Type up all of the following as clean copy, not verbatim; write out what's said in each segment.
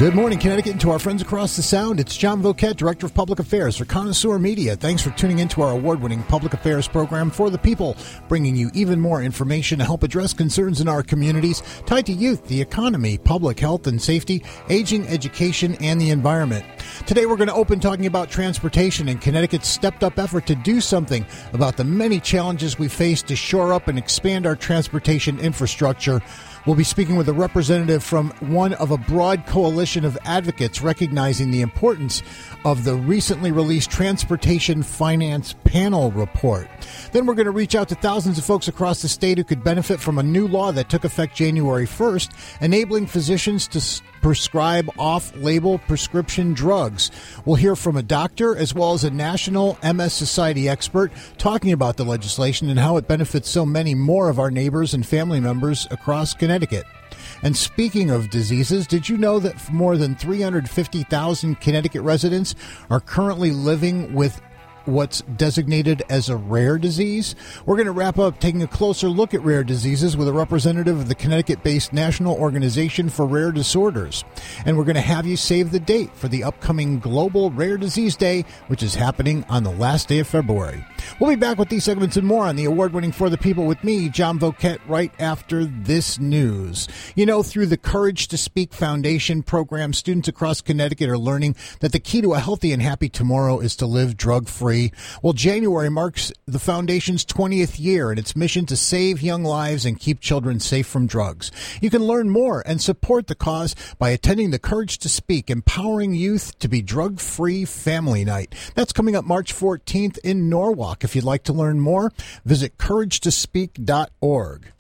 Good morning, Connecticut, and to our friends across the Sound. It's John Voquette, Director of Public Affairs for Connoisseur Media. Thanks for tuning into our award-winning public affairs program for the people, bringing you even more information to help address concerns in our communities tied to youth, the economy, public health and safety, aging, education, and the environment. Today we're going to open talking about transportation and Connecticut's stepped-up effort to do something about the many challenges we face to shore up and expand our transportation infrastructure. We'll be speaking with a representative from one of a broad coalition of advocates recognizing the importance of the recently released Transportation Finance Panel report. Then we're going to reach out to thousands of folks across the state who could benefit from a new law that took effect January 1st, enabling physicians to prescribe off-label prescription drugs. We'll hear from a doctor as well as a National MS Society expert talking about the legislation and how it benefits so many more of our neighbors and family members across Connecticut. And speaking of diseases, did you know that more than 350,000 Connecticut residents are currently living with what's designated as a rare disease? We're going to wrap up taking a closer look at rare diseases with a representative of the Connecticut-based National Organization for Rare Disorders. And we're going to have you save the date for the upcoming Global Rare Disease Day, which is happening on the last day of February. We'll be back with these segments and more on the award-winning For the People with me, John Voquette, right after this news. You know, through the Courage to Speak Foundation program, students across Connecticut are learning that the key to a healthy and happy tomorrow is to live drug-free. Well, January marks the foundation's 20th year and its mission to save young lives and keep children safe from drugs. You can learn more and support the cause by attending the Courage to Speak, Empowering Youth to be Drug-Free Family Night. That's coming up March 14th in Norwalk. If you'd like to learn more, visit couragetospeak.org.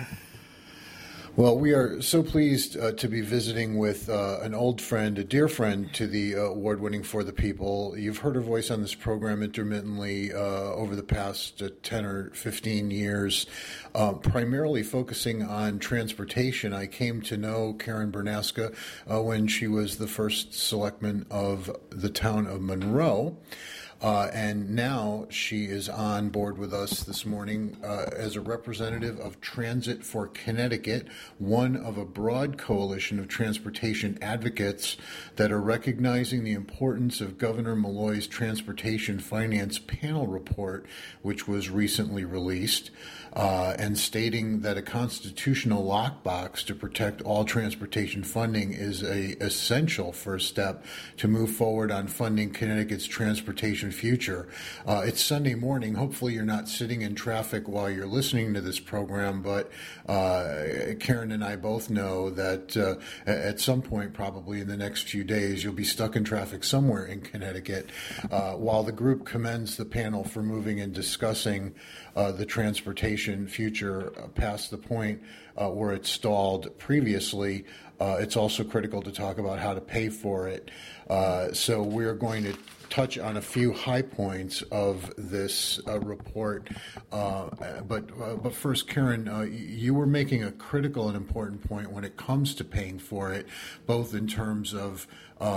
Well, we are so pleased to be visiting with an old friend, a dear friend to the award-winning For the People. You've heard her voice on this program intermittently over the past 10 or 15 years, primarily focusing on transportation. I came to know Karen Bernaska when she was the first selectman of the town of Monroe. And now she is on board with us this morning as a representative of Transit for Connecticut, one of a broad coalition of transportation advocates that are recognizing the importance of Governor Malloy's Transportation Finance Panel report, which was recently released, and stating that a constitutional lockbox to protect all transportation funding is an essential first step to move forward on funding Connecticut's transportation future. It's Sunday morning. Hopefully you're not sitting in traffic while you're listening to this program, but Karen and I both know that at some point, probably in the next few days, you'll be stuck in traffic somewhere in Connecticut. While the group commends the panel for moving and discussing the transportation future past the point where it stalled previously, it's also critical to talk about how to pay for it. So we're going to touch on a few high points of this report. But first, Karen, you were making a critical and important point when it comes to paying for it, both in terms of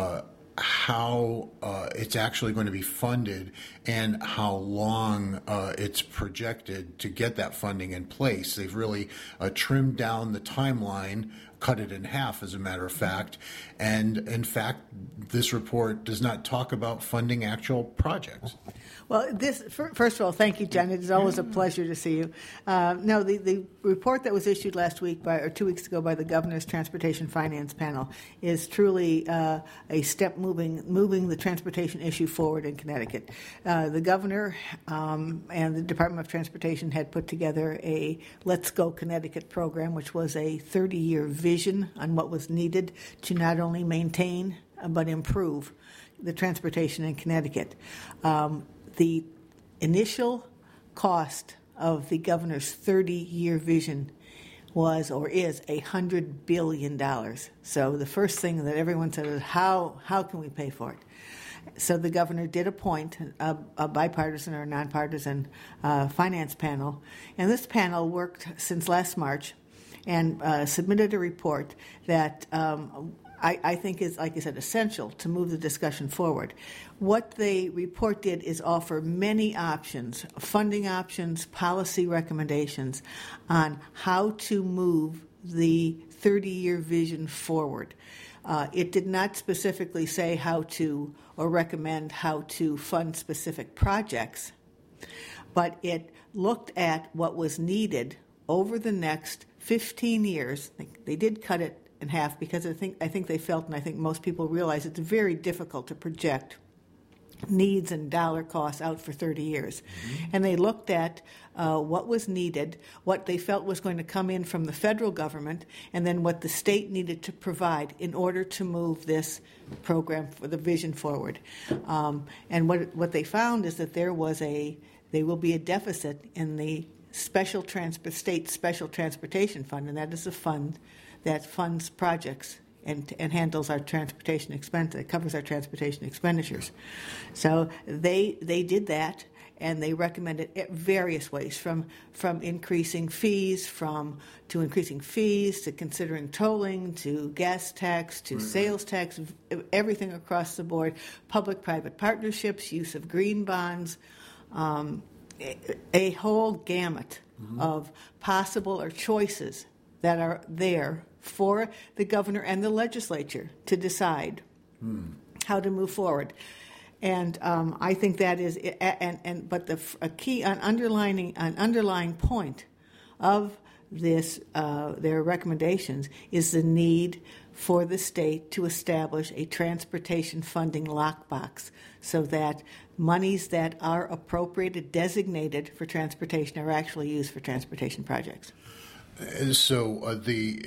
how it's actually going to be funded and how long it's projected to get that funding in place. They've really trimmed down the timeline, cut it in half, as a matter of fact. And in fact, this report does not talk about funding actual projects. Well, first of all, thank you, John. It is always a pleasure to see you. No, the report that was issued last week or 2 weeks ago by the Governor's Transportation Finance Panel is truly a step moving the transportation issue forward in Connecticut. The Governor and the Department of Transportation had put together a Let's Go Connecticut program, which was a 30-year vision on what was needed to not only maintain but improve the transportation in Connecticut. The initial cost of the governor's 30-year vision was or is $100 billion. So the first thing that everyone said is, how can we pay for it? So the governor did appoint a bipartisan or nonpartisan finance panel, and this panel worked since last March and submitted a report that I think is, like I said, essential to move the discussion forward. What the report did is offer many options, funding options, policy recommendations on how to move the 30-year vision forward. It did not specifically say how to or recommend how to fund specific projects, but it looked at what was needed over the next 15 years. They did cut it in half because I think they felt, and I think most people realize, it's very difficult to project needs and dollar costs out for 30 years. Mm-hmm. And they looked at what was needed, what they felt was going to come in from the federal government, and then what the state needed to provide in order to move this program for the vision forward. And what they found is that there will be a deficit in the state special transportation fund, and that is a fund that funds projects and handles our transportation expense. It covers our transportation expenditures. So they did that, and they recommended various ways, from increasing fees, to increasing fees, to considering tolling, to gas tax, to sales tax, everything across the board, public-private partnerships, use of green bonds, a whole gamut of possible or choices that are there for the governor and the legislature to decide how to move forward. And I think that is, but a key, an underlying point of this, their recommendations, is the need for the state to establish a transportation funding lockbox so that monies that are appropriated, designated for transportation, are actually used for transportation projects. So the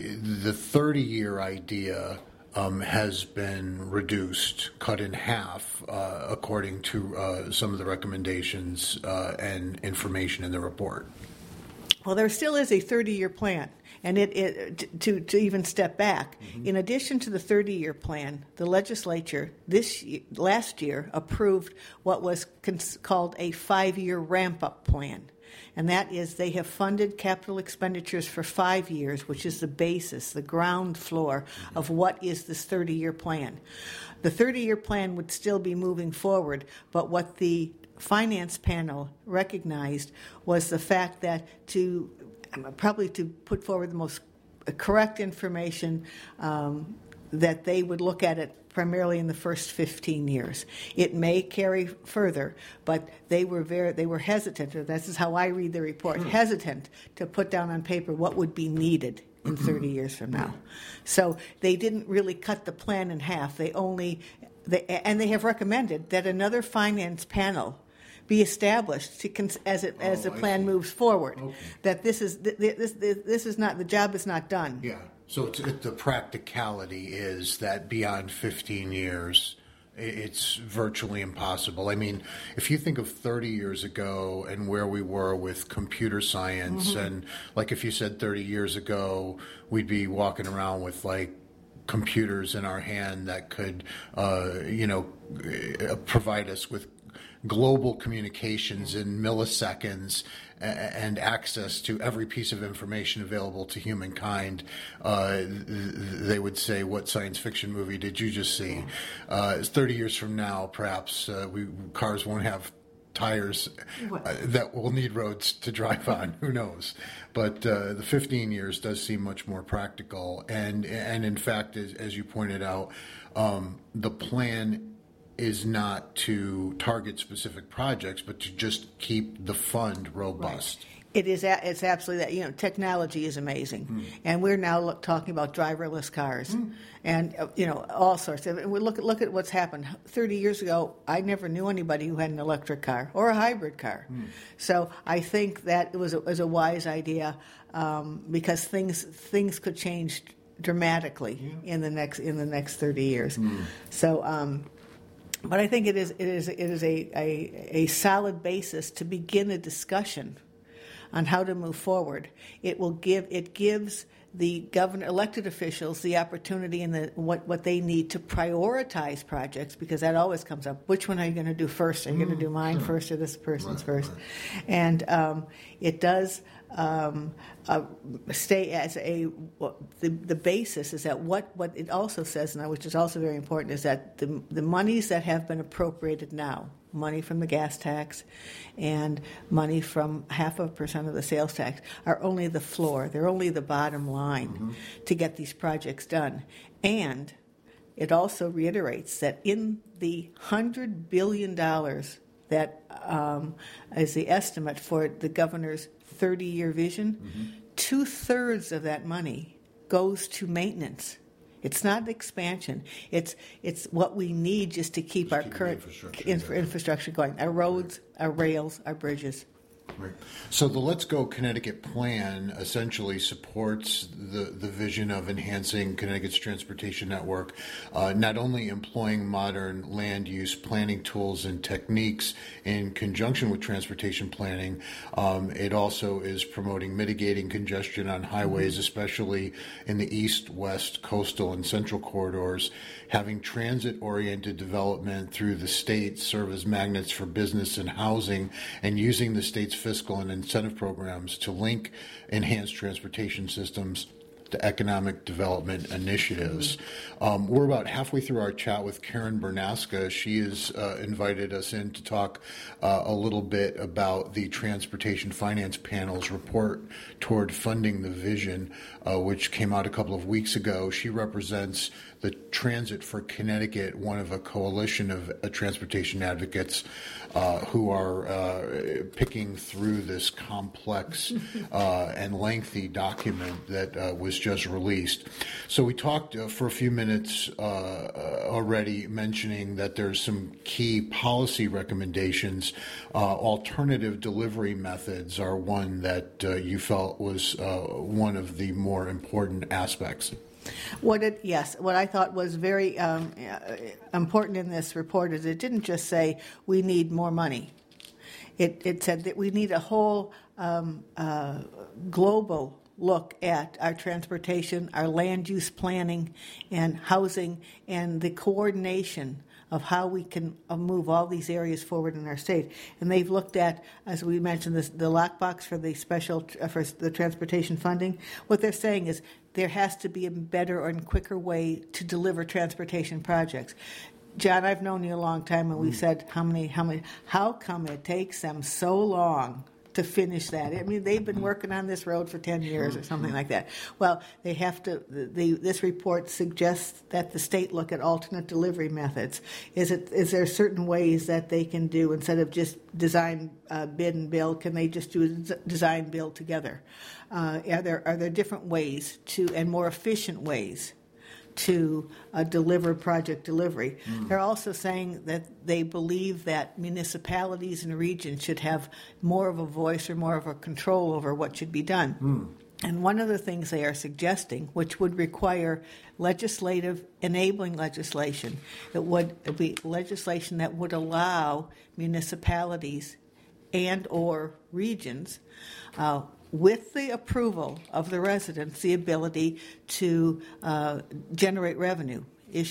30-year idea has been reduced, cut in half, according to some of the recommendations and information in the report. Well, there still is a 30-year plan, and to even step back, in addition to the 30-year plan, the legislature last year approved what was called a 5-year ramp-up plan. And that is, they have funded capital expenditures for 5 years, which is the basis, the ground floor of what is this 30-year plan. The 30-year plan would still be moving forward, but what the finance panel recognized was the fact that to put forward the most correct information, that they would look at it primarily in the first 15 years. It may carry further, but they were hesitant, or this is how I read the report, hesitant to put down on paper what would be needed in 30 years from now. So they didn't really cut the plan in half. And they have recommended that another finance panel be established as the plan moves forward. Okay. That this is not, the job is not done. Yeah. So the practicality is that beyond 15 years, it's virtually impossible. I mean, if you think of 30 years ago and where we were with computer science, and like if you said 30 years ago, we'd be walking around with like computers in our hand that could, provide us with global communications in milliseconds and access to every piece of information available to humankind. They would say, what science fiction movie did you just see? 30 years from now, perhaps cars won't have tires that will need roads to drive on. Who knows? But the 15 years does seem much more practical. And in fact, as you pointed out, the plan is not to target specific projects, but to just keep the fund robust. Right. It's absolutely that. Technology is amazing, and we're now talking about driverless cars, and all sorts of. And we look at what's happened. 30 years ago, I never knew anybody who had an electric car or a hybrid car. So I think that it was a wise idea, because things could change dramatically in the next 30 years. So. But I think it is a solid basis to begin a discussion on how to move forward. It gives the elected officials the opportunity and what they need to prioritize projects, because that always comes up. Which one are you going to do first? Are you going to do mine first or this person's first? Right. And it does stay as the basis is that what it also says, and which is also very important, is that the monies that have been appropriated now money from the gas tax and money from 0.5% of the sales tax are only the floor. They're only the bottom line to get these projects done. And it also reiterates that in the $100 billion that is the estimate for the governor's 30-year vision, 2/3 of that money goes to maintenance. It's not expansion. It's what we need just to keep our current infrastructure going. Our roads, our rails, our bridges. Right. So the Let's Go Connecticut plan essentially supports the vision of enhancing Connecticut's transportation network, not only employing modern land use planning tools and techniques in conjunction with transportation planning, it also is promoting mitigating congestion on highways, especially in the east, west, coastal, and central corridors, having transit-oriented development through the state serve as magnets for business and housing, and using the state's fiscal and incentive programs to link enhanced transportation systems to economic development initiatives. We're about halfway through our chat with Karen Bernaska. She has invited us in to talk a little bit about the Transportation Finance Panel's report toward funding the vision, which came out a couple of weeks ago. She represents the Transit for Connecticut, one of a coalition of transportation advocates who are picking through this complex and lengthy document that was just released. So we talked for a few minutes already, mentioning that there's some key policy recommendations. Alternative delivery methods are one that you felt was one of the more important aspects. What I thought was very important in this report is it didn't just say we need more money. It said that we need a whole global look at our transportation, our land use planning, and housing, and the coordination of how we can move all these areas forward in our state. And they've looked at, as we mentioned, the lockbox for the for the transportation funding. What they're saying is there has to be a better and quicker way to deliver transportation projects. John, I've known you a long time, and we said how come it takes them so long to finish that? I mean, they've been working on this road for 10 years or something like that. Well, they have to. This report suggests that the state look at alternate delivery methods. Is there certain ways that they can do, instead of just design, bid, and build? Can they just do design, build together? Are there different ways and more efficient ways to deliver project delivery? They're also saying that they believe that municipalities and regions should have more of a voice or more of a control over what should be done. And one of the things they are suggesting, which would require legislative enabling legislation, it would be legislation that would allow municipalities and or regions, with the approval of the residents, the ability to generate revenue,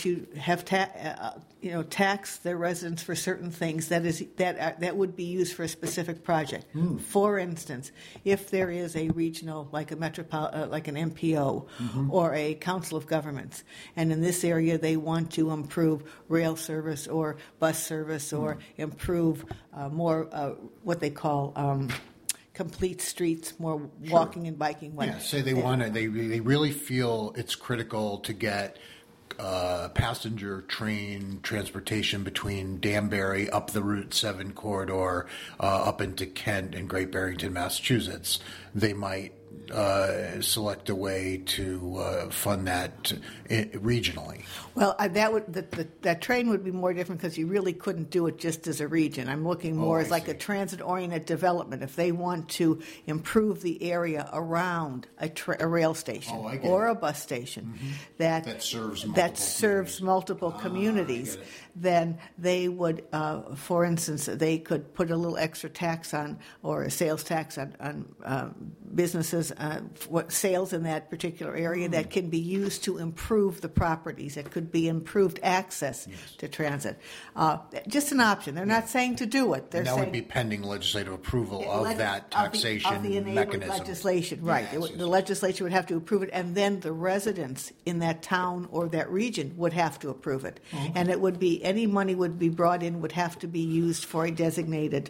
tax their residents for certain things that would be used for a specific project. For instance, if there is a regional, like like an MPO or a council of governments, and in this area they want to improve rail service or bus service or improve more what they call complete streets, more walking and biking. Yeah, say they want to. They really feel it's critical to get passenger train transportation between Danbury up the Route 7 corridor up into Kent and Great Barrington, Massachusetts. They might select a way to fund that regionally. Well, that train would be more different because you really couldn't do it just as a region. I'm looking more as like a transit-oriented development. If they want to improve the area around a rail station or a bus station that serves multiple communities, then they would, for instance, they could put a little extra tax on, or a sales tax on businesses businesses, what sales in that particular area that can be used to improve the properties. It could be improved access to transit. Just an option. They're not saying to do it. They're that saying would be pending legislative approval of that taxation of the mechanism. Legislation, right? Yes, The legislature would have to approve it, and then the residents in that town or that region would have to approve it. Mm-hmm. And it would be any money would be brought in would have to be used for a designated,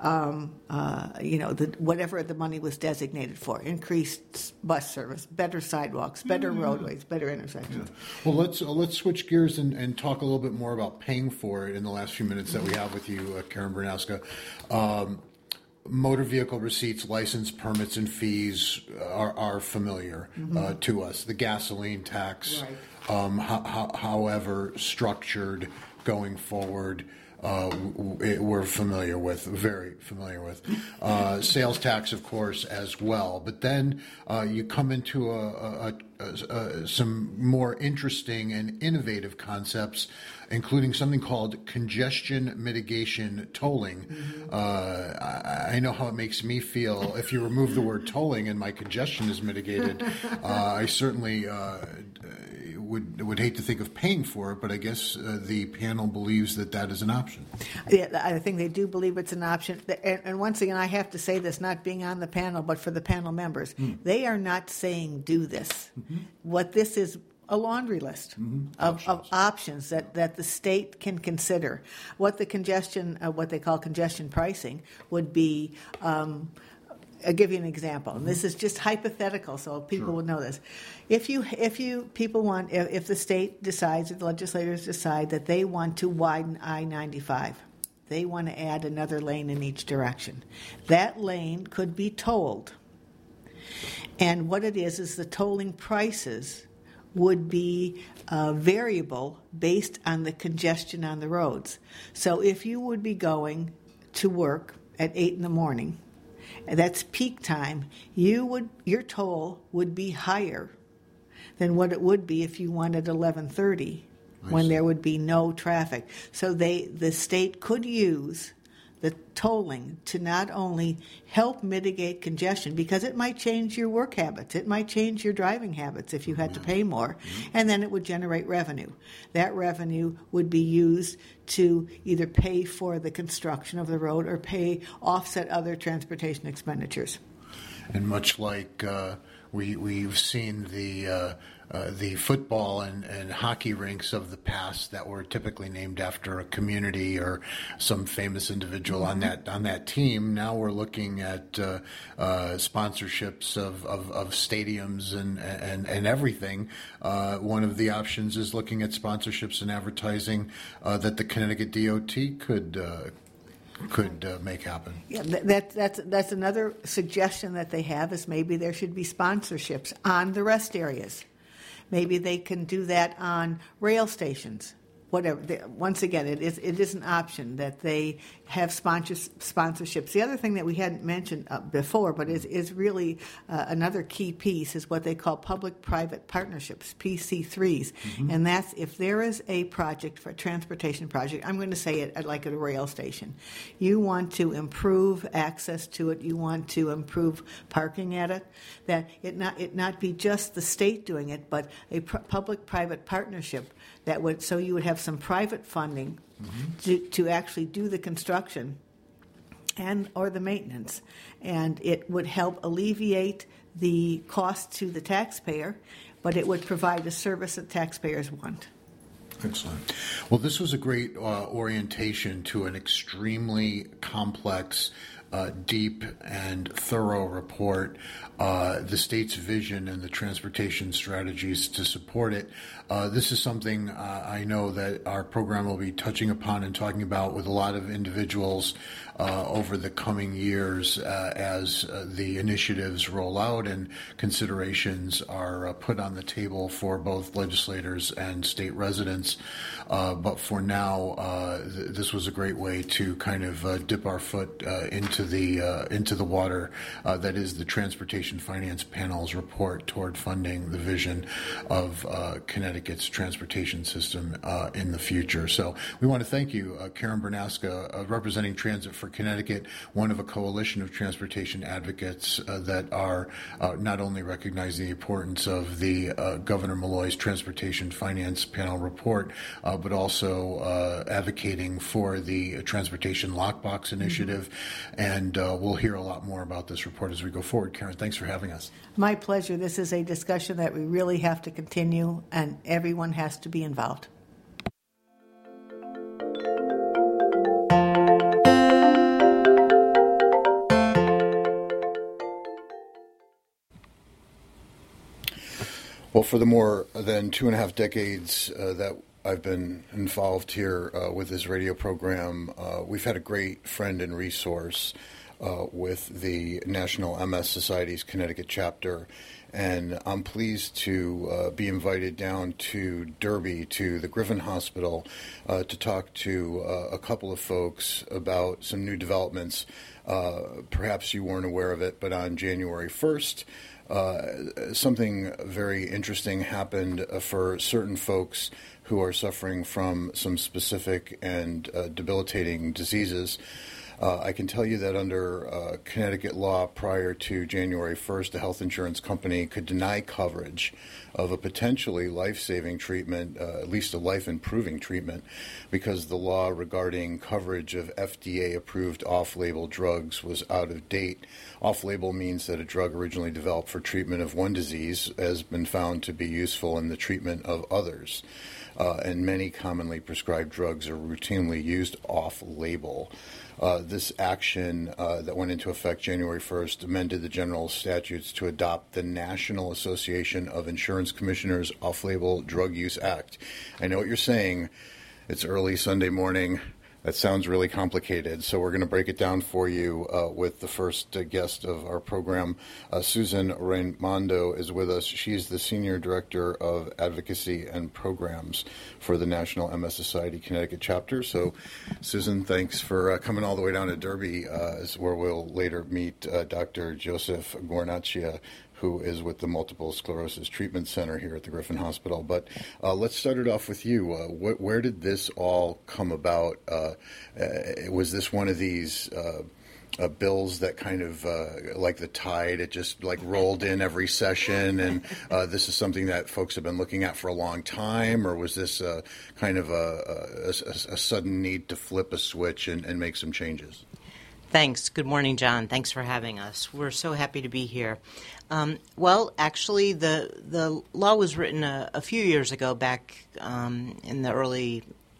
whatever the money was designated for: increased bus service, better sidewalks, better roadways, better intersections. Yeah. Well, let's switch gears and talk a little bit more about paying for it in the last few minutes that we have with you, Karen Bernowska. Motor vehicle receipts, license permits, and fees are familiar to us. The gasoline tax, however structured going forward, we're familiar with, very familiar with. Sales tax, of course, as well. But then you come into some more interesting and innovative concepts, including something called congestion mitigation tolling. I know how it makes me feel if you remove the word tolling and my congestion is mitigated. I certainly would hate to think of paying for it, but I guess the panel believes that is an option. Yeah, I think they do believe it's an option. And once again, I have to say this, not being on the panel, but for the panel members, they are not saying do this. What this is, a laundry list of options that the state can consider. What the congestion, what they call congestion pricing, would be. I'll give you an example, and this is just hypothetical, so people will know this. If the state decides, or the legislators decide that they want to widen I-95, they want to add another lane in each direction. That lane could be tolled, and what it is the tolling prices would be variable based on the congestion on the roads. So if you would be going to work at 8 in the morning, and that's peak time, your toll would be higher than what it would be if you went at 11:30 when there would be no traffic. So the state could use the tolling to not only help mitigate congestion, because it might change your work habits, it might change your driving habits if you had to pay more, and then it would generate revenue. That revenue would be used to either pay for the construction of the road or offset other transportation expenditures. And much like we've seen the football and hockey rinks of the past that were typically named after a community or some famous individual on that team. Now we're looking at sponsorships of stadiums and everything. One of the options is looking at sponsorships and advertising that the Connecticut DOT could make happen. Yeah, that's another suggestion that they have, is maybe there should be sponsorships on the rest areas. Maybe they can do that on rail stations. Whatever. Once again, it is an option that they have sponsorships. The other thing that we hadn't mentioned before, but is really another key piece, is what they call public-private partnerships, PC3s. And that's if there is a project, for a transportation project, I'm going to say it like at a rail station. You want to improve access to it, you want to improve parking at it, that it not be just the state doing it, but a public-private partnership that would, so you would have some private funding to actually do the construction and or the maintenance, and it would help alleviate the cost to the taxpayer, but it would provide a service that taxpayers want. Excellent. Well, this was a great orientation to an extremely complex, deep and thorough report, the state's vision and the transportation strategies to support it. This is something I know that our program will be touching upon and talking about with a lot of individuals over the coming years as the initiatives roll out and considerations are put on the table for both legislators and state residents. But for now, this was a great way to kind of dip our foot into the water that is the Transportation Finance Panel's report toward funding the vision of Connecticut's transportation system in the future. So we want to thank you, Karen Bernowska, representing Transit for Connecticut, one of a coalition of transportation advocates that are not only recognizing the importance of the Governor Malloy's Transportation Finance Panel report, but also advocating for the Transportation Lockbox Initiative. And we'll hear a lot more about this report as we go forward. Karen, thanks for having us. My pleasure. This is a discussion that we really have to continue, and everyone has to be involved. Well, for the more than 2.5 decades that I've been involved here with this radio program, we've had a great friend and resource with the National MS Society's Connecticut chapter. And I'm pleased to be invited down to Derby, to the Griffin Hospital, to talk to a couple of folks about some new developments. Perhaps you weren't aware of it, but on January 1st, something very interesting happened for certain folks who are suffering from some specific and debilitating diseases. I can tell you that under Connecticut law, prior to January 1st, a health insurance company could deny coverage of a potentially life-saving treatment, at least a life-improving treatment, because the law regarding coverage of FDA-approved off-label drugs was out of date. Off-label means that a drug originally developed for treatment of one disease has been found to be useful in the treatment of others. And many commonly prescribed drugs are routinely used off-label. This action that went into effect January 1st amended the general statutes to adopt the National Association of Insurance Commissioners Off-Label Drug Use Act. I know what you're saying. It's early Sunday morning. That sounds really complicated, so we're going to break it down for you with the first guest of our program. Susan Raimondo is with us. She's the Senior Director of Advocacy and Programs for the National MS Society Connecticut chapter. So, Susan, thanks for coming all the way down to Derby, where we'll later meet Dr. Joseph Guarnaccia, who is with the Multiple Sclerosis Treatment Center here at the Griffin Hospital. But let's start it off with you. Where did this all come about? Was this one of these bills that kind of, like the tide, it just like rolled in every session, and this is something that folks have been looking at for a long time, or was this kind of a sudden need to flip a switch and make some changes? Thanks. Good morning, John. Thanks for having us. We're so happy to be here. Well, actually, the law was written a few years ago, back in the early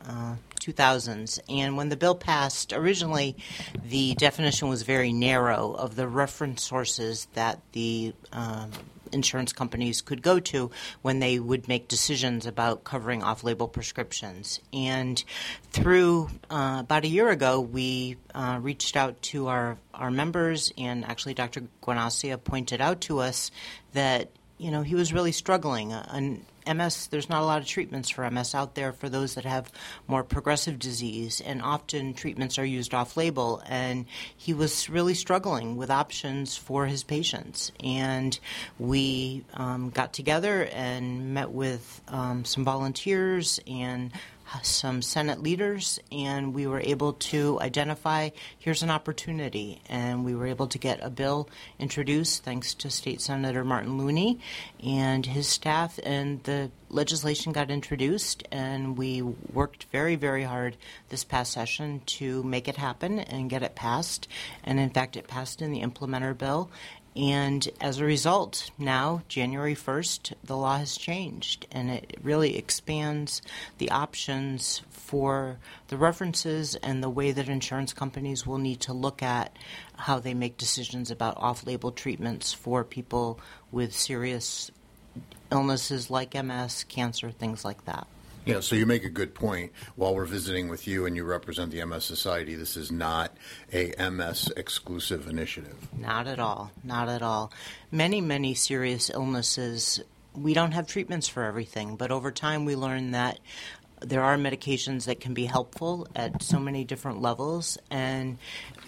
2000s. And when the bill passed, originally the definition was very narrow of the reference sources that the insurance companies could go to when they would make decisions about covering off-label prescriptions. And through about a year ago, we reached out to our members, and actually Dr. Guarnaccia pointed out to us that, you know, he was really struggling. MS, there's not a lot of treatments for MS out there for those that have more progressive disease, and often treatments are used off-label, and he was really struggling with options for his patients. And we got together and met with some volunteers and some Senate leaders, and we were able to identify here's an opportunity, and we were able to get a bill introduced thanks to State Senator Martin Looney and his staff, and the legislation got introduced, and we worked very, very hard this past session to make it happen and get it passed, and in fact it passed in the implementer bill. And as a result, now, January 1st, the law has changed, and it really expands the options for the references and the way that insurance companies will need to look at how they make decisions about off-label treatments for people with serious illnesses like MS, cancer, things like that. Yeah, so you make a good point. While we're visiting with you and you represent the MS Society, this is not a MS exclusive initiative. Not at all. Not at all. Many, many serious illnesses, we don't have treatments for everything, but over time we learn that there are medications that can be helpful at so many different levels, and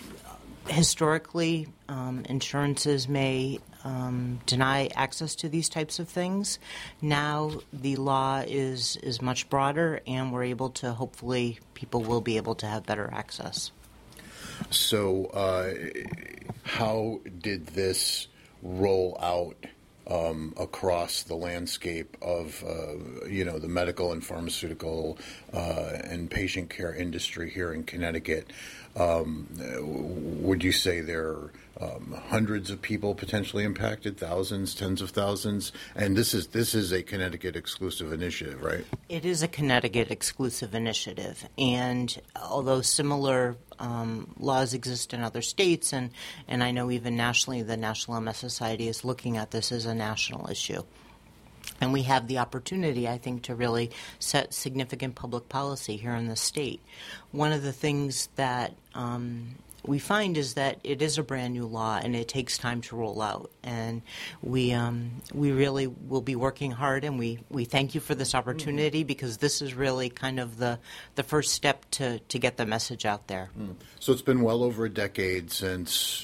historically, insurances may deny access to these types of things. Now the law is much broader, and we're able to, hopefully, people will be able to have better access. So, how did this roll out across the landscape of the medical and pharmaceutical and patient care industry here in Connecticut? Would you say there are hundreds of people potentially impacted, thousands, tens of thousands? And this is a Connecticut exclusive initiative, right? It is a Connecticut exclusive initiative, and although similar laws exist in other states, and I know even nationally the National MS Society is looking at this as a national issue. And we have the opportunity, I think, to really set significant public policy here in the state. One of the things that we find is that it is a brand new law and it takes time to roll out. And we really will be working hard, and we thank you for this opportunity because this is really kind of the first step to get the message out there. So it's been well over a decade since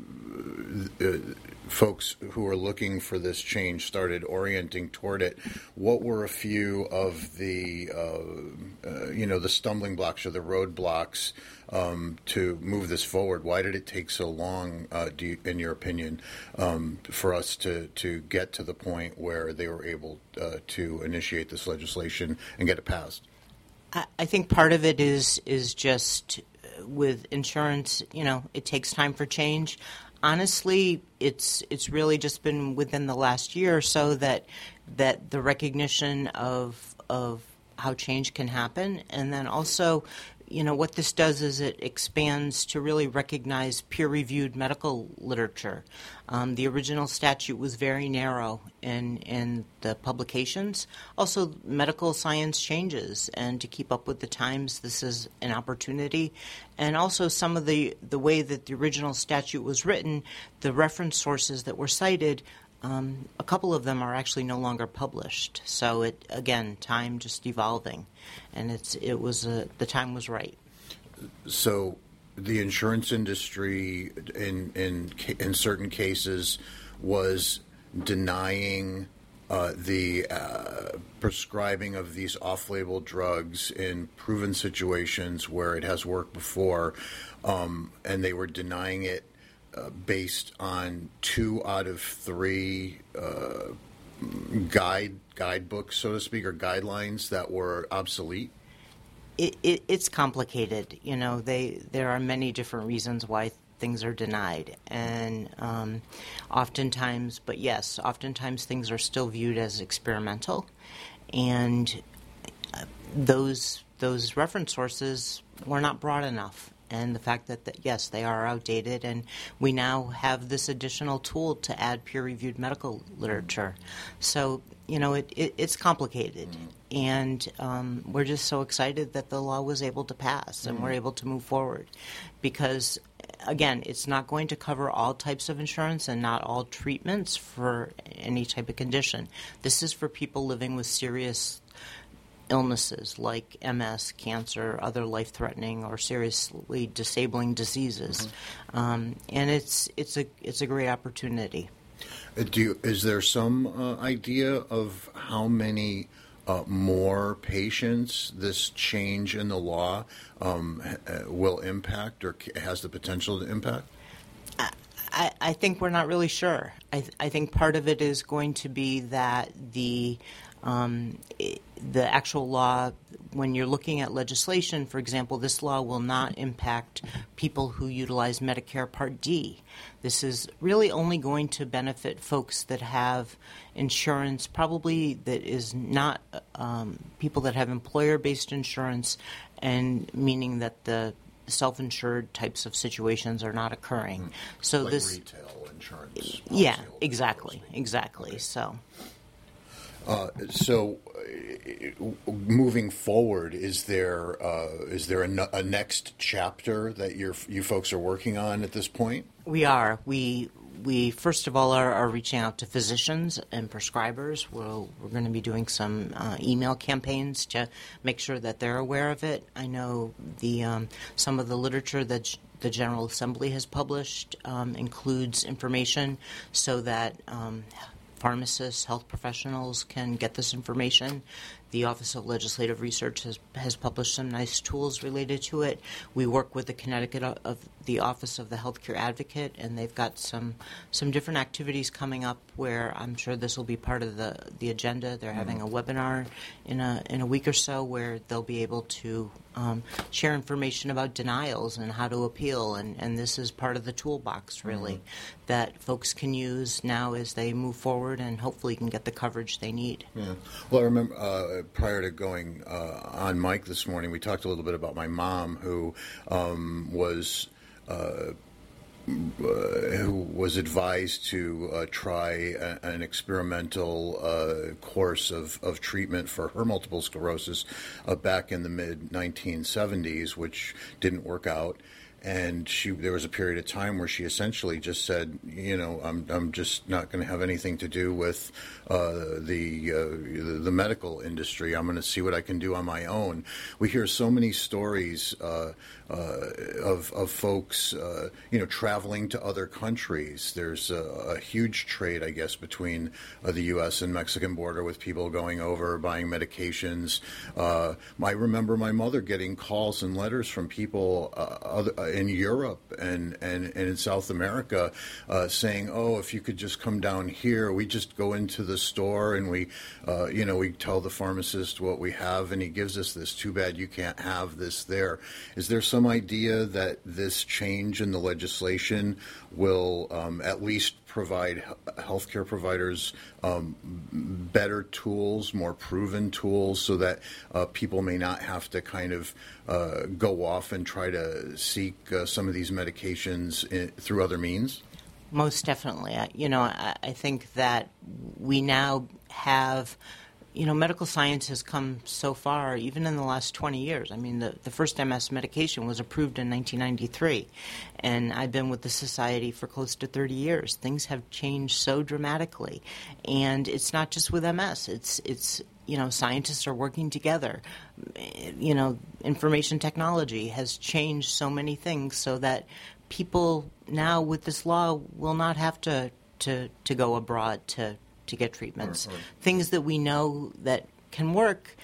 folks who are looking for this change started orienting toward it. What were a few of the the stumbling blocks or the roadblocks to move this forward? Why did it take so long, in your opinion, for us to get to the point where they were able to initiate this legislation and get it passed? I think part of it is just with insurance, it takes time for change. Honestly, it's really just been within the last year or so that the recognition of how change can happen, and then also, what this does is it expands to really recognize peer-reviewed medical literature. The original statute was very narrow in the publications. Also, medical science changes, and to keep up with the times, this is an opportunity. And also, some of the way that the original statute was written, the reference sources that were cited, a couple of them are actually no longer published. So time just evolving, and the time was right. So the insurance industry in certain cases was denying the prescribing of these off-label drugs in proven situations where it has worked before, and they were denying it based on 2 out of 3 guidebooks, so to speak, or guidelines that were obsolete? It's complicated. There are many different reasons why things are denied, and oftentimes things are still viewed as experimental, and those reference sources were not broad enough. And the fact that yes, they are outdated, and we now have this additional tool to add peer-reviewed medical literature. So, it's complicated, and we're just so excited that the law was able to pass and we're able to move forward because, again, it's not going to cover all types of insurance and not all treatments for any type of condition. This is for people living with serious illnesses like MS, cancer, other life-threatening or seriously disabling diseases, and it's a great opportunity. Is there some idea of how many more patients this change in the law will impact or has the potential to impact? I think we're not really sure. I think part of it is going to be that the actual law, when you're looking at legislation, for example, this law will not impact people who utilize Medicare Part D. This is really only going to benefit folks that have insurance, probably that is not people that have employer-based insurance, and meaning that the self-insured types of situations are not occurring. So like this retail insurance. Yeah, exactly. Okay. So, moving forward, is there a next chapter that you folks are working on at this point? We are. We first of all are reaching out to physicians and prescribers. We're going to be doing some email campaigns to make sure that they're aware of it. I know some of the literature that the General Assembly has published includes information so that pharmacists, health professionals can get this information. The Office of Legislative Research has published some nice tools related to it. We work with the the Office of the Healthcare Advocate, and they've got some different activities coming up where I'm sure this will be part of the agenda. They're having a webinar in a week or so where they'll be able to share information about denials and how to appeal, and this is part of the toolbox, really, that folks can use now as they move forward and hopefully can get the coverage they need. Yeah. Well, I remember prior to going on mic this morning, we talked a little bit about my mom who was advised to try an experimental course of treatment for her multiple sclerosis back in the mid-1970s, which didn't work out. And there was a period of time where she essentially just said, I'm just not going to have anything to do with the medical industry. I'm going to see what I can do on my own. We hear so many stories of folks, traveling to other countries. There's a huge trade, I guess, between the U.S. and Mexican border with people going over, buying medications. I remember my mother getting calls and letters from people in Europe and in South America saying, if you could just come down here. We just go into the store and we tell the pharmacist what we have and he gives us this. Too bad you can't have this there. Is there some idea that this change in the legislation will at least provide healthcare providers better tools, more proven tools, so that people may not have to kind of go off and try to seek some of these medications through other means? Most definitely. I think that we now have, medical science has come so far, even in the last 20 years. I mean, the first MS medication was approved in 1993, and I've been with the Society for close to 30 years. Things have changed so dramatically, and it's not just with MS. It's scientists are working together. Information technology has changed so many things so that people now with this law will not have to go abroad to get treatments. Right. Things that we know that can work,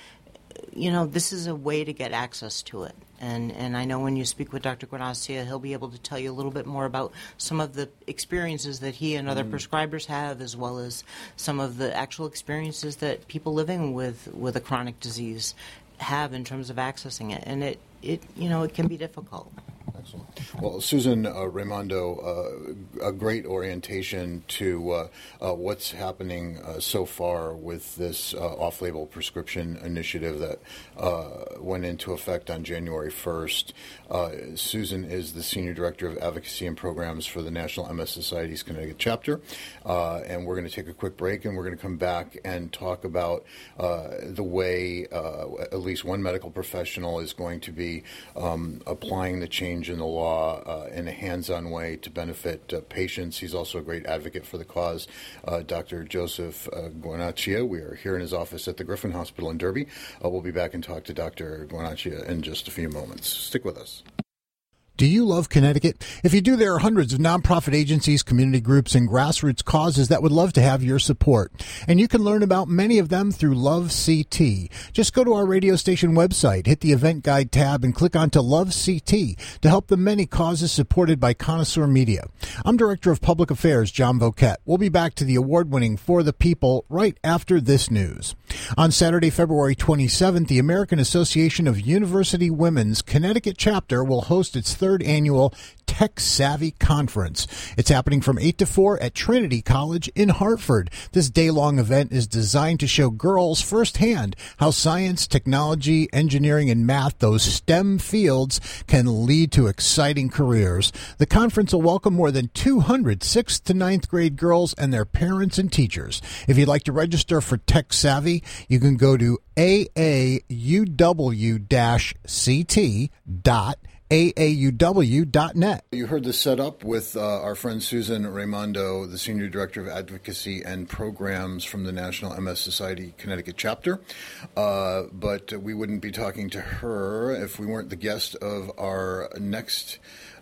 this is a way to get access to it. And I know when you speak with Dr. Guanacia, he'll be able to tell you a little bit more about some of the experiences that he and other prescribers have, as well as some of the actual experiences that people living with a chronic disease have in terms of accessing it. And it can be difficult. Excellent. Well, Susan Raimondo, a great orientation to what's happening so far with this off-label prescription initiative that went into effect on January 1st. Susan is the Senior Director of Advocacy and Programs for the National MS Society's Connecticut chapter. And we're going to take a quick break, and we're going to come back and talk about the way at least one medical professional is going to be applying the change in the law in a hands-on way to benefit patients. He's also a great advocate for the cause. Dr. Joseph Guanacia. We are here in his office at the Griffin Hospital in Derby. We'll be back and talk to Dr. Guanacia in just a few moments. Stick with us. Do you love Connecticut? If you do, there are hundreds of nonprofit agencies, community groups, and grassroots causes that would love to have your support. And you can learn about many of them through Love CT. Just go to our radio station website, hit the event guide tab, and click onto Love CT to help the many causes supported by Connoisseur Media. I'm Director of Public Affairs, John Voquette. We'll be back to the award-winning For the People right after this news. On Saturday, February 27th, the American Association of University Women's Connecticut chapter will host its third annual Tech Savvy Conference. It's happening from 8 to 4 at Trinity College in Hartford. This day-long event is designed to show girls firsthand how science, technology, engineering, and math, those STEM fields, can lead to exciting careers. The conference will welcome more than 200 6th to 9th grade girls and their parents and teachers. If you'd like to register for Tech Savvy, you can go to aauw-ct.aauw.net. You heard the setup with our friend Susan Raimondo, the Senior Director of Advocacy and Programs from the National MS Society Connecticut chapter. But we wouldn't be talking to her if we weren't the guest of our next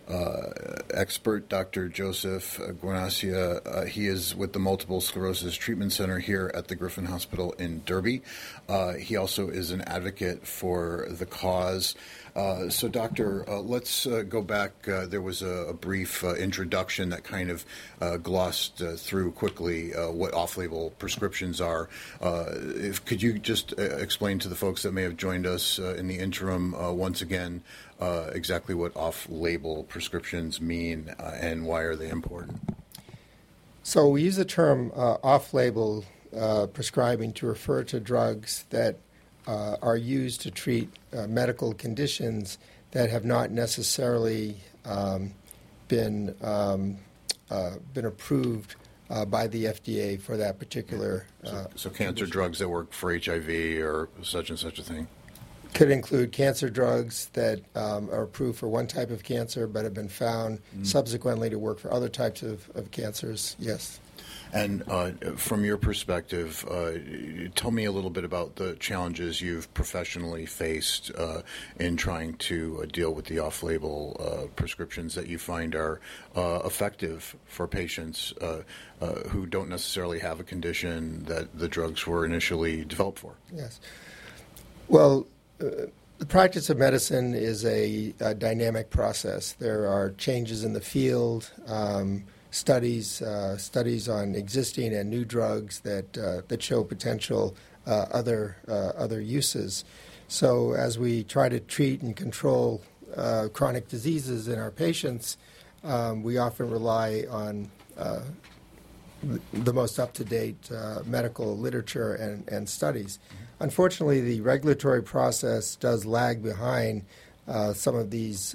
expert, Dr. Joseph Guanacia. He is with the Multiple Sclerosis Treatment Center here at the Griffin Hospital in Derby. He also is an advocate for the cause. So, Doctor, let's go back. There was a brief introduction that kind of glossed through quickly what off-label prescriptions are. Could you just explain to the folks that may have joined us in the interim once again exactly what off-label prescriptions mean and why are they important? So we use the term off-label prescribing to refer to drugs that are used to treat medical conditions that have not necessarily been approved by the FDA for that particular. So cancer drugs that work for HIV or such and such a thing? Could include cancer drugs that are approved for one type of cancer but have been found subsequently to work for other types of cancers, yes. And from your perspective, tell me a little bit about the challenges you've professionally faced in trying to deal with the off-label prescriptions that you find are effective for patients who don't necessarily have a condition that the drugs were initially developed for. Yes. Well, the practice of medicine is a dynamic process. There are changes in the field. Studies on existing and new drugs that show potential other uses. So as we try to treat and control chronic diseases in our patients, we often rely on the most up-to-date medical literature and studies. Unfortunately, the regulatory process does lag behind some of this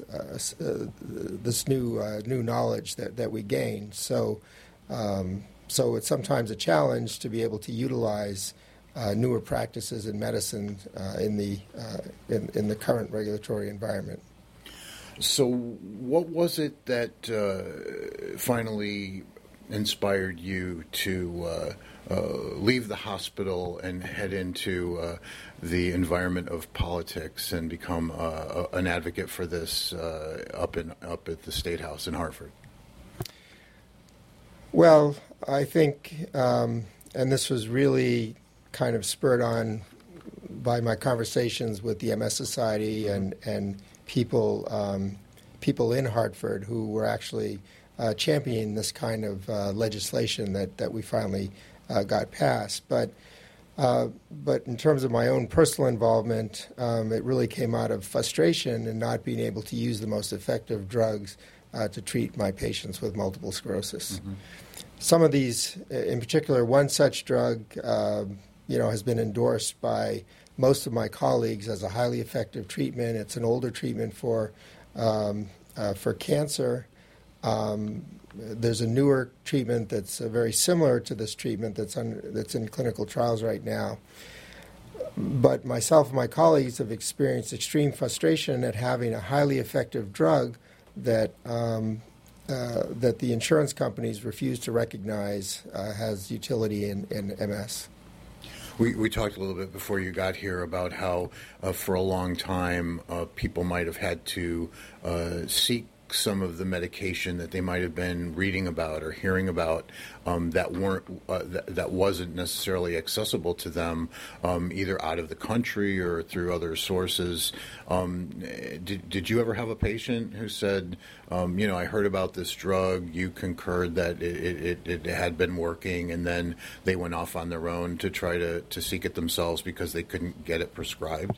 new knowledge that we gain. So it's sometimes a challenge to be able to utilize newer practices in medicine in the current regulatory environment. So what was it that finally inspired you to leave the hospital and head into the environment of politics and become an advocate for this up at the State House in Hartford? Well, I think, and this was really kind of spurred on by my conversations with the MS Society and people in Hartford who were actually championing this kind of legislation that we finally got passed. But in terms of my own personal involvement, it really came out of frustration and not being able to use the most effective drugs to treat my patients with multiple sclerosis. Mm-hmm. Some of these, in particular, one such drug, has been endorsed by most of my colleagues as a highly effective treatment. It's an older treatment for cancer. There's a newer treatment that's very similar to this treatment that's in clinical trials right now. But myself and my colleagues have experienced extreme frustration at having a highly effective drug that the insurance companies refuse to recognize has utility in MS. We talked a little bit before you got here about how for a long time people might have had to seek some of the medication that they might have been reading about or hearing about that wasn't necessarily accessible to them either out of the country or through other sources. Did you ever have a patient who said, I heard about this drug, you concurred that it had been working, and then they went off on their own to try to seek it themselves because they couldn't get it prescribed?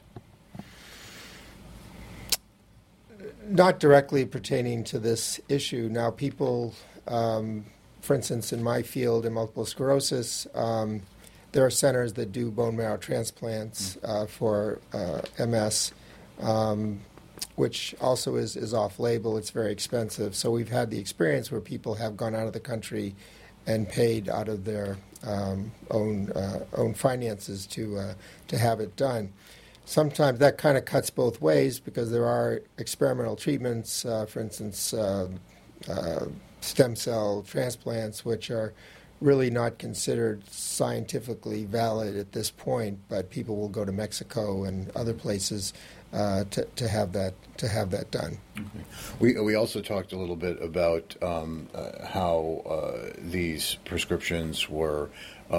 Not directly pertaining to this issue. Now, people, for instance, in my field in multiple sclerosis, there are centers that do bone marrow transplants for MS, which also is off-label. It's very expensive. So we've had the experience where people have gone out of the country and paid out of their own finances to have it done. Sometimes that kind of cuts both ways because there are experimental treatments, for instance, stem cell transplants, which are really not considered scientifically valid at this point, but people will go to Mexico and other places to have that done. Okay. We also talked a little bit about how these prescriptions were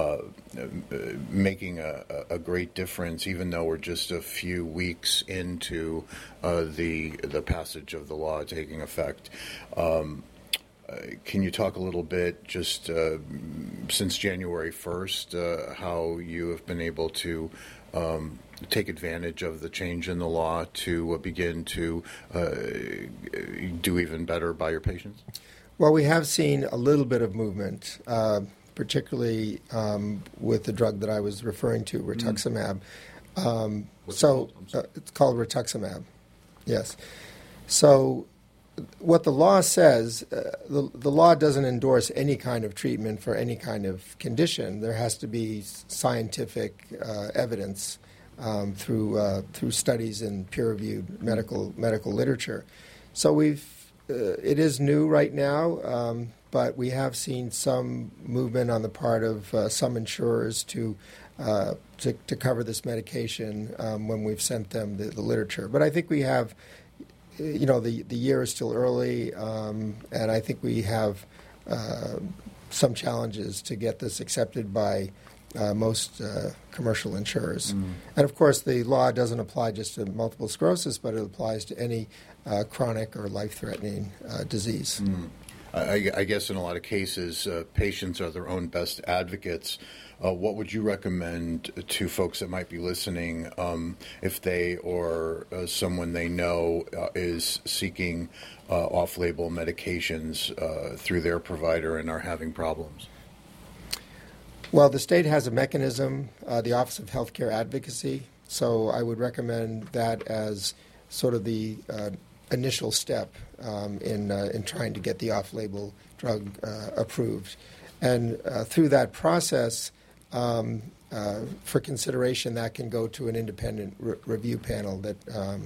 making a great difference, even though we're just a few weeks into the passage of the law taking effect. Can you talk a little bit, just since January 1st, how you have been able to take advantage of the change in the law to begin to do even better by your patients? Well, we have seen a little bit of movement, particularly with the drug that I was referring to, rituximab. It's called rituximab, yes. So what the law says, the law doesn't endorse any kind of treatment for any kind of condition. There has to be scientific evidence through studies in peer-reviewed medical literature. So it is new right now, but we have seen some movement on the part of some insurers to cover this medication when we've sent them the literature. But I think we have. The year is still early, and I think we have some challenges to get this accepted by most commercial insurers. And, of course, the law doesn't apply just to multiple sclerosis, but it applies to any chronic or life-threatening disease. I guess in a lot of cases, patients are their own best advocates. What would you recommend to folks that might be listening if they or someone they know is seeking off-label medications through their provider and are having problems? Well, the state has a mechanism, the Office of Healthcare Advocacy, so I would recommend that as sort of the initial step in trying to get the off-label drug approved. And through that process, for consideration, that can go to an independent review panel that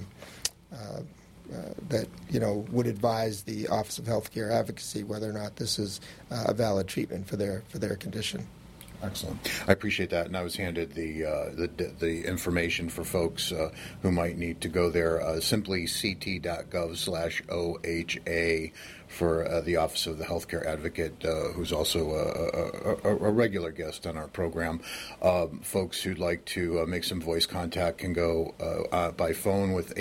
would advise the Office of Healthcare Advocacy whether or not this is a valid treatment for their condition. Excellent. I appreciate that, and I was handed the information for folks who might need to go there. Simply ct.gov/OHA for the Office of the Healthcare Advocate, who's also a regular guest on our program. Folks who'd like to make some voice contact can go by phone with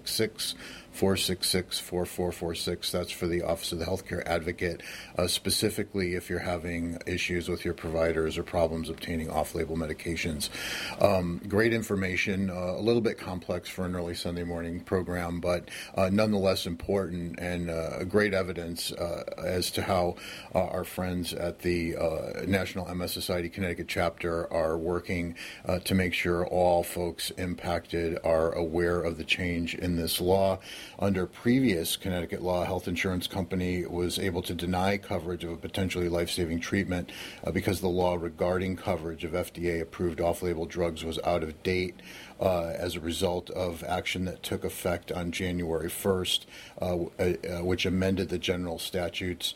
866-466-4446. That's for the Office of the Healthcare Advocate. Specifically, if you're having issues with your providers or problems obtaining off-label medications. Great information, a little bit complex for an early Sunday morning program, but nonetheless important, and great evidence as to how our friends at the National MS Society Connecticut chapter are working to make sure all folks impacted are aware of the change in this law. Under previous Connecticut law, a health insurance company was able to deny coverage of a potentially life-saving treatment because the law regarding coverage of FDA-approved off-label drugs was out of date as a result of action that took effect on January 1st, which amended the general statutes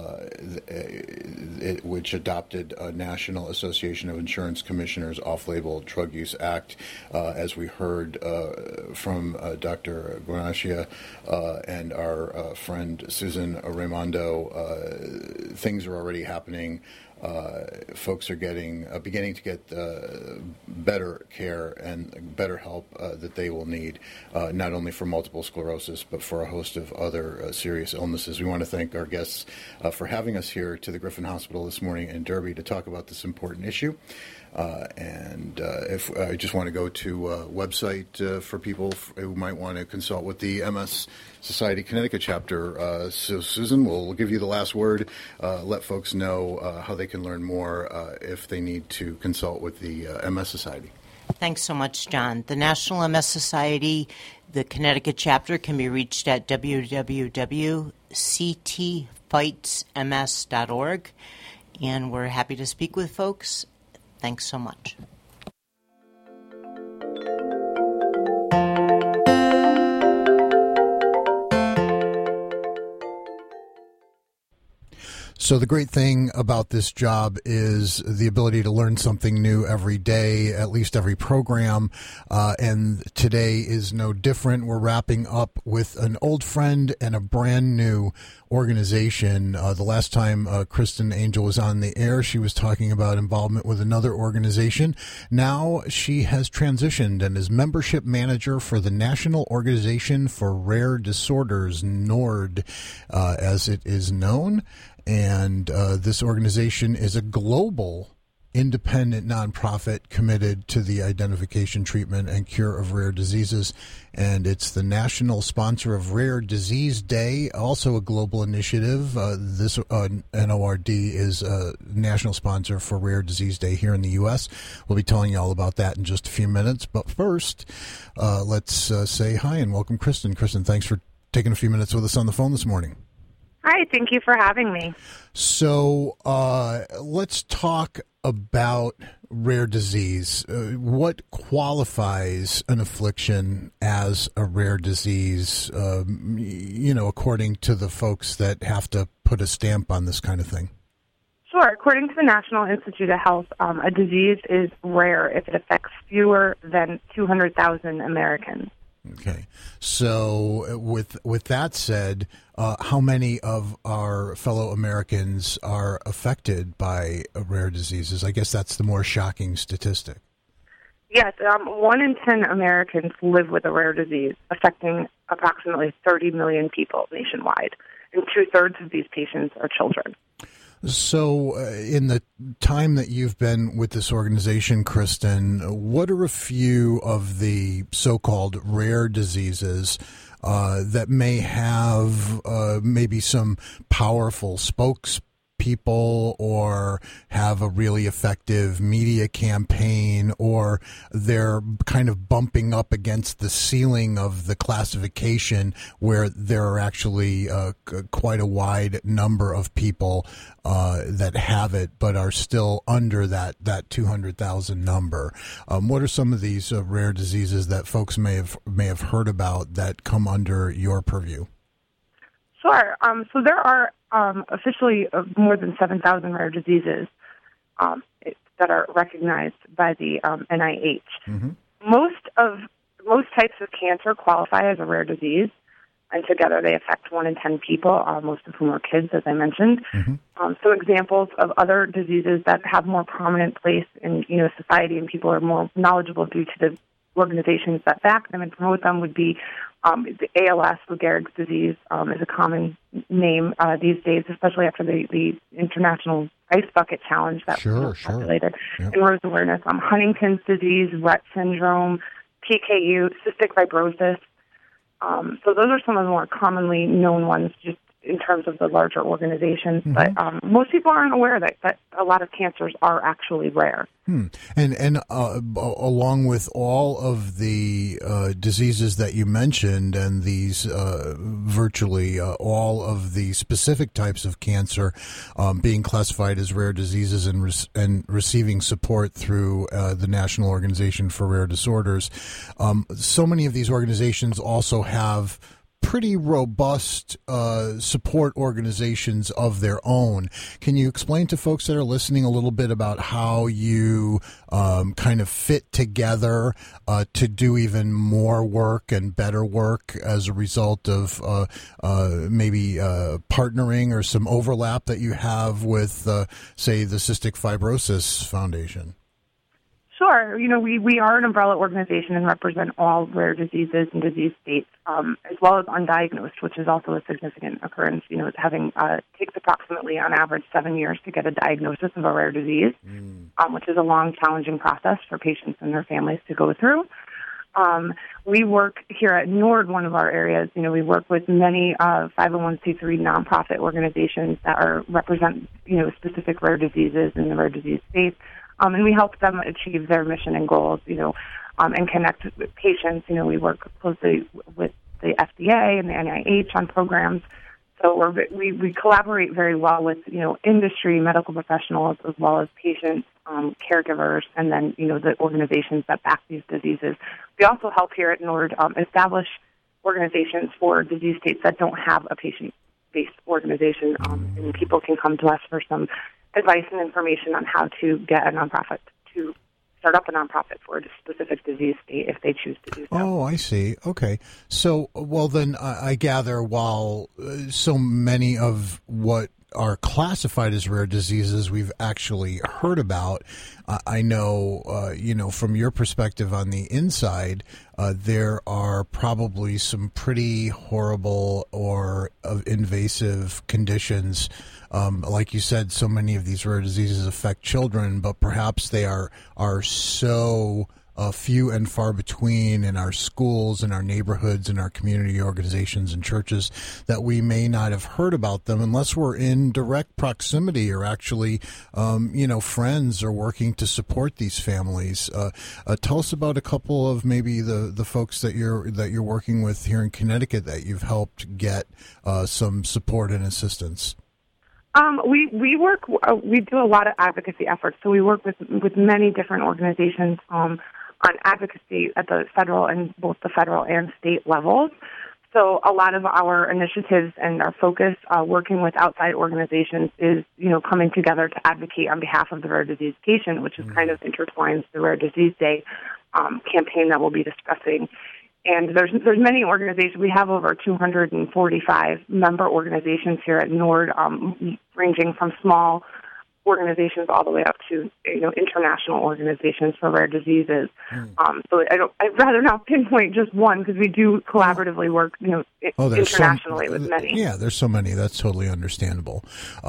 which adopted a National Association of Insurance Commissioners Off-Label Drug Use Act. As we heard from Dr. Guanaccia and our friend Susan Raimondo, things are already happening. Folks are beginning to get better care and better help that they will need, not only for multiple sclerosis, but for a host of other serious illnesses. We want to thank our guests for having us here to the Griffin Hospital this morning in Derby to talk about this important issue. If I just want to go to a website for people who might want to consult with the MS Society Connecticut chapter. So, Susan, we'll give you the last word. Let folks know how they can learn more if they need to consult with the MS Society. Thanks so much, John. The National MS Society, the Connecticut chapter, can be reached at www.ctfightsms.org, and we're happy to speak with folks. Thanks so much. So the great thing about this job is the ability to learn something new every day, at least every program. And today is no different. We're wrapping up with an old friend and a brand new organization. The last time Kristen Angel was on the air, she was talking about involvement with another organization. Now she has transitioned and is membership manager for the National Organization for Rare Disorders, NORD, as it is known. And this organization is a global independent nonprofit committed to the identification, treatment, and cure of rare diseases. And it's the national sponsor of Rare Disease Day, also a global initiative. This NORD is a national sponsor for Rare Disease Day here in the U.S. We'll be telling you all about that in just a few minutes. But first, let's say hi and welcome Kristen. Kristen, thanks for taking a few minutes with us on the phone this morning. Hi, thank you for having me. So let's talk about rare disease. What qualifies an affliction as a rare disease, according to the folks that have to put a stamp on this kind of thing? Sure. According to the National Institute of Health, a disease is rare if it affects fewer than 200,000 Americans. Okay. So with that said, how many of our fellow Americans are affected by rare diseases? I guess that's the more shocking statistic. Yes, 1 in 10 Americans live with a rare disease, affecting approximately 30 million people nationwide, and 2/3 of these patients are children. So in the time that you've been with this organization, Kristen, what are a few of the so-called rare diseases that may have maybe some powerful spokespeople or have a really effective media campaign, or they're kind of bumping up against the ceiling of the classification where there are actually quite a wide number of people that have it but are still under that 200,000 number? What are some of these rare diseases that folks may have heard about that come under your purview? Sure. So there are officially more than 7,000 rare diseases that are recognized by the NIH. Mm-hmm. Most types of cancer qualify as a rare disease, and together they affect 1 in 10 people, most of whom are kids, as I mentioned. Mm-hmm. Some examples of other diseases that have more prominent place in society and people are more knowledgeable due to the organizations that back them and promote them would be the ALS, Lou Gehrig's disease, is a common name these days, especially after the International Ice Bucket Challenge that was populated and rose awareness. Huntington's disease, Rett syndrome, PKU, cystic fibrosis. So those are some of the more commonly known ones, just in terms of the larger organizations. Mm-hmm. But most people aren't aware that a lot of cancers are actually rare. And along with all of the diseases that you mentioned and these virtually all of the specific types of cancer being classified as rare diseases and receiving support through the National Organization for Rare Disorders, so many of these organizations also have pretty robust support organizations of their own. Can you explain to folks that are listening a little bit about how you kind of fit together to do even more work and better work as a result of maybe partnering or some overlap that you have with, say, the Cystic Fibrosis Foundation? Sure. We are an umbrella organization and represent all rare diseases and disease states, as well as undiagnosed, which is also a significant occurrence. Having takes approximately, on average, 7 years to get a diagnosis of a rare disease, which is a long, challenging process for patients and their families to go through. We work here at NORD, one of our areas. We work with many 501c3 nonprofit organizations that represent specific rare diseases in the rare disease space. And we help them achieve their mission and goals, and connect with patients. We work closely with the FDA and the NIH on programs. So we collaborate very well with, industry, medical professionals, as well as patients, caregivers, and then, the organizations that back these diseases. We also help here at NORD establish organizations for disease states that don't have a patient based organization, and people can come to us for some advice and information on how to get a nonprofit to start up a nonprofit for a specific disease state if they choose to do so. Oh, I see. Okay. So, well, then I gather while so many of what are classified as rare diseases we've actually heard about, I know, from your perspective on the inside, there are probably some pretty horrible or invasive conditions. Like you said, so many of these rare diseases affect children, but perhaps they are so few and far between in our schools, in our neighborhoods, in our community organizations and churches that we may not have heard about them unless we're in direct proximity or actually, friends are working to support these families. Tell us about a couple of maybe the folks that you're working with here in Connecticut that you've helped get some support and assistance. We do a lot of advocacy efforts. So we work with many different organizations on advocacy at the federal and both the federal and state levels. So a lot of our initiatives and our focus working with outside organizations is, coming together to advocate on behalf of the rare disease patient, which is kind of intertwines the Rare Disease Day campaign that we'll be discussing. And there's many organizations. We have over 245 member organizations here at NORD, ranging from small organizations all the way up to international organizations for rare diseases. So I'd rather not pinpoint just one because we do collaboratively work internationally with many. Yeah, there's so many. That's totally understandable.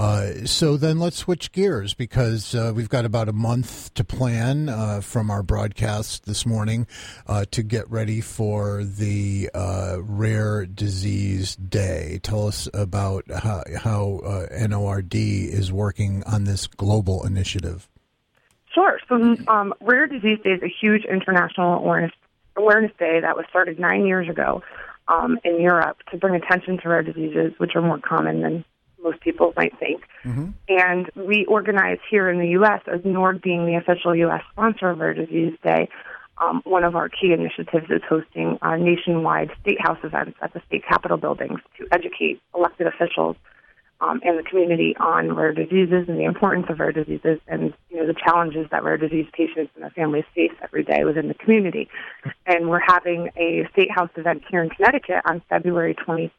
So then let's switch gears because we've got about a month to plan from our broadcast this morning to get ready for the Rare Disease Day. Tell us about how NORD is working on this global initiative. Sure. So Rare Disease Day is a huge international awareness day that was started 9 years ago in Europe to bring attention to rare diseases, which are more common than most people might think. Mm-hmm. And we organize here in the U.S. as NORD being the official U.S. sponsor of Rare Disease Day. One of our key initiatives is hosting nationwide state house events at the state capitol buildings to educate elected officials and the community on rare diseases and the importance of rare diseases and the challenges that rare disease patients and their families face every day within the community. And we're having a State House event here in Connecticut on February 25th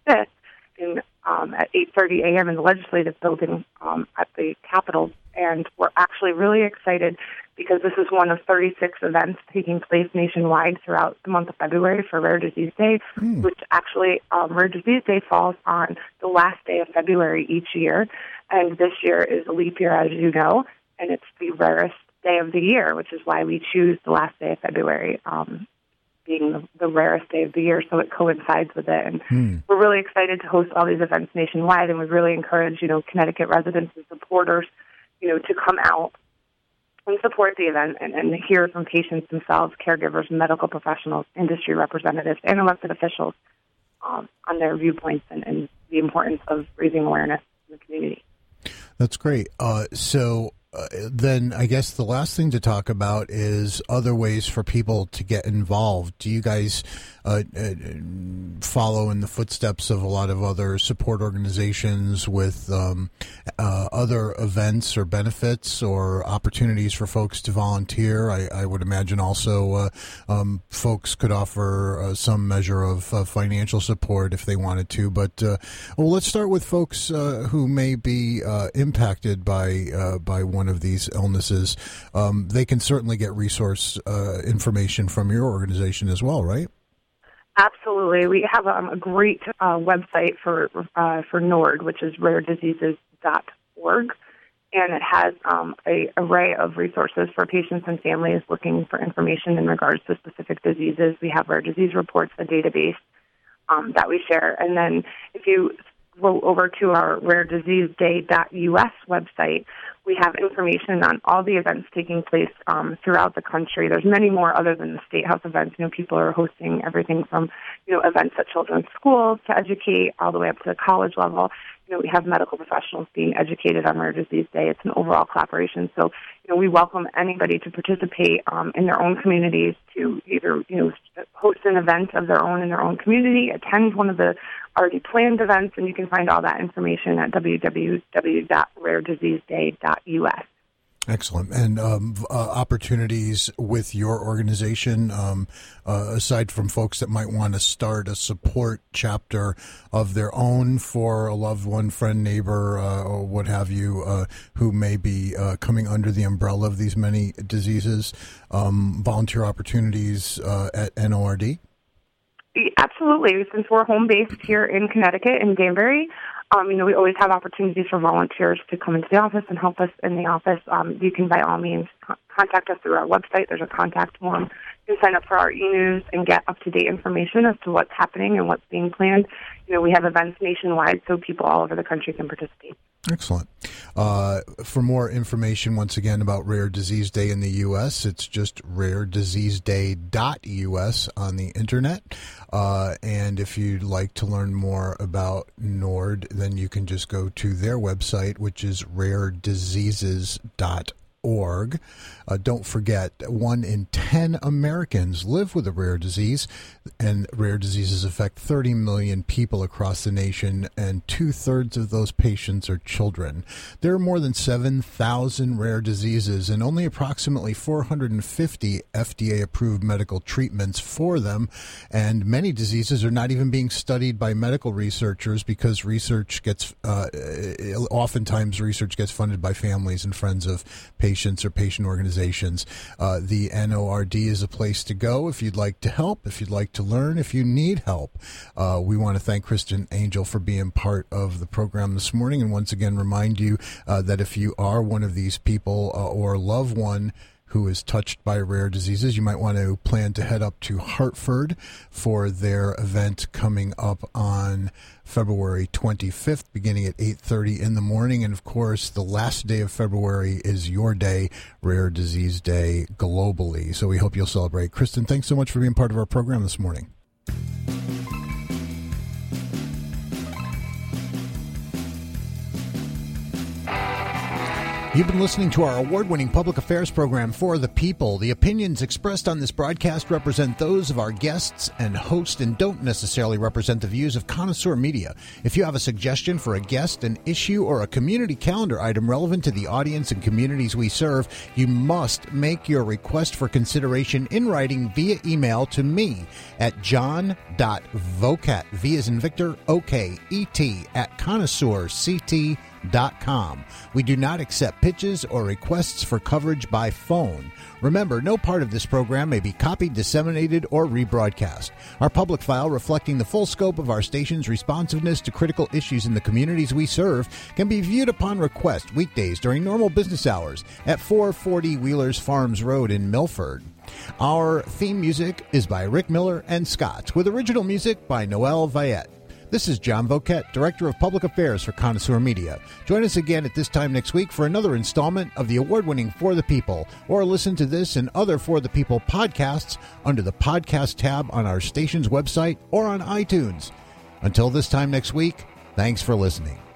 at 8:30 a.m. in the Legislative Building at the Capitol. And we're actually really excited because this is one of 36 events taking place nationwide throughout the month of February for Rare Disease Day, which actually Rare Disease Day falls on the last day of February each year. And this year is a leap year, as you know, and it's the rarest day of the year, which is why we choose the last day of February being the rarest day of the year, so it coincides with it. And we're really excited to host all these events nationwide, and we really encourage, Connecticut residents and supporters, to come out and support the event and hear from patients themselves, caregivers, medical professionals, industry representatives, and elected officials on their viewpoints and the importance of raising awareness in the community. That's great. So then I guess the last thing to talk about is other ways for people to get involved. Do you guys follow in the footsteps of a lot of other support organizations with other events or benefits or opportunities for folks to volunteer? I would imagine also folks could offer some measure of financial support if they wanted to. But let's start with folks who may be impacted by one of these illnesses. They can certainly get resource information from your organization as well, right? Absolutely. We have a great website for NORD, which is rarediseases.org, and it has an array of resources for patients and families looking for information in regards to specific diseases. We have Rare Disease Reports, a database that we share. And then if you go over to our rarediseaseday.us website, we have information on all the events taking place throughout the country. There's many more other than the State House events. People are hosting everything from, events at children's schools to educate all the way up to the college level. we have medical professionals being educated on Rare Disease Day. It's an overall collaboration. So, we welcome anybody to participate in their own communities to either, host an event of their own in their own community, attend one of the already planned events, and you can find all that information at www.rarediseaseday.us. Excellent. And opportunities with your organization, aside from folks that might want to start a support chapter of their own for a loved one, friend, neighbor, or what have you, who may be coming under the umbrella of these many diseases, volunteer opportunities at NORD? Absolutely. Since we're home-based here in Connecticut, in Danbury, we always have opportunities for volunteers to come into the office and help us in the office. You can, by all means, contact us through our website. There's a contact form. You can sign up for our e-news and get up-to-date information as to what's happening and what's being planned. We have events nationwide, so people all over the country can participate. Excellent. For more information, once again, about Rare Disease Day in the U.S., it's just rarediseaseday.us on the internet. And if you'd like to learn more about NORD, then you can just go to their website, which is rarediseases.org. Don't forget, 1 in 10 Americans live with a rare disease, and rare diseases affect 30 million people across the nation, and 2/3 of those patients are children. There are more than 7,000 rare diseases and only approximately 450 FDA-approved medical treatments for them, and many diseases are not even being studied by medical researchers because oftentimes research gets funded by families and friends of patients or patient organizations. The NORD is a place to go if you'd like to help, if you'd like to learn, if you need help. We want to thank Kristen Angel for being part of the program this morning, and once again remind you that if you are one of these people or loved one who is touched by rare diseases, you might want to plan to head up to Hartford for their event coming up on February 25th, beginning at 8:30 in the morning. And, of course, the last day of February is your day, Rare Disease Day, globally. So we hope you'll celebrate. Kristen, thanks so much for being part of our program this morning. You've been listening to our award-winning public affairs program, For the People. The opinions expressed on this broadcast represent those of our guests and host and don't necessarily represent the views of Connoisseur Media. If you have a suggestion for a guest, an issue, or a community calendar item relevant to the audience and communities we serve, you must make your request for consideration in writing via email to me at john.vocat, V as in Victor, O-K-E-T, at connoisseurct.com. We do not accept pitches or requests for coverage by phone. Remember, no part of this program may be copied, disseminated, or rebroadcast. Our public file, reflecting the full scope of our station's responsiveness to critical issues in the communities we serve, can be viewed upon request weekdays during normal business hours at 440 Wheelers Farms Road in Milford. Our theme music is by Rick Miller and Scott, with original music by Noel Viette. This is John Vocat, Director of Public Affairs for Connoisseur Media. Join us again at this time next week for another installment of the award-winning For the People, or listen to this and other For the People podcasts under the podcast tab on our station's website or on iTunes. Until this time next week, thanks for listening.